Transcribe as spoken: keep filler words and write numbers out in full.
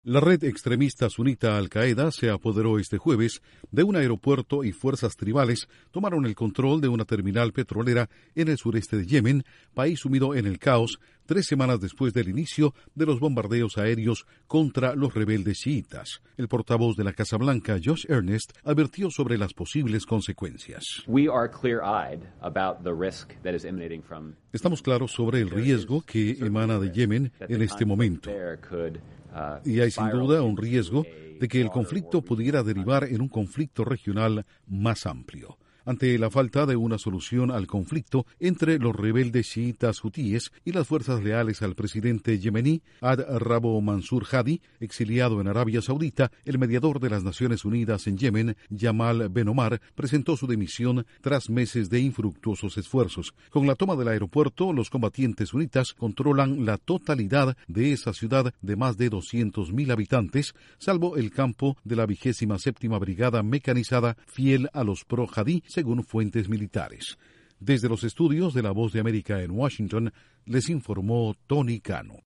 La red extremista sunita Al-Qaeda se apoderó este jueves de un aeropuerto y fuerzas tribales tomaron el control de una terminal petrolera en el sureste de Yemen, país sumido en el caos, tres semanas después del inicio de los bombardeos aéreos contra los rebeldes chiitas. El portavoz de la Casa Blanca, Josh Earnest, advirtió sobre las posibles consecuencias. Estamos claros sobre el riesgo que emana de Yemen en este momento. Y hay sin duda un riesgo de que el conflicto pudiera derivar en un conflicto regional más amplio. Ante la falta de una solución al conflicto entre los rebeldes chiitas hutíes y las fuerzas leales al presidente yemení Abd-Rabbo Mansur Hadi, exiliado en Arabia Saudita, el mediador de las Naciones Unidas en Yemen, Yamal Ben Omar, presentó su dimisión tras meses de infructuosos esfuerzos. Con la toma del aeropuerto, los combatientes sunitas controlan la totalidad de esa ciudad de más de doscientos mil habitantes, salvo el campo de la vigésima séptima Brigada Mecanizada fiel a los pro-Hadi, según fuentes militares. Desde los estudios de La Voz de América en Washington, les informó Tony Cano.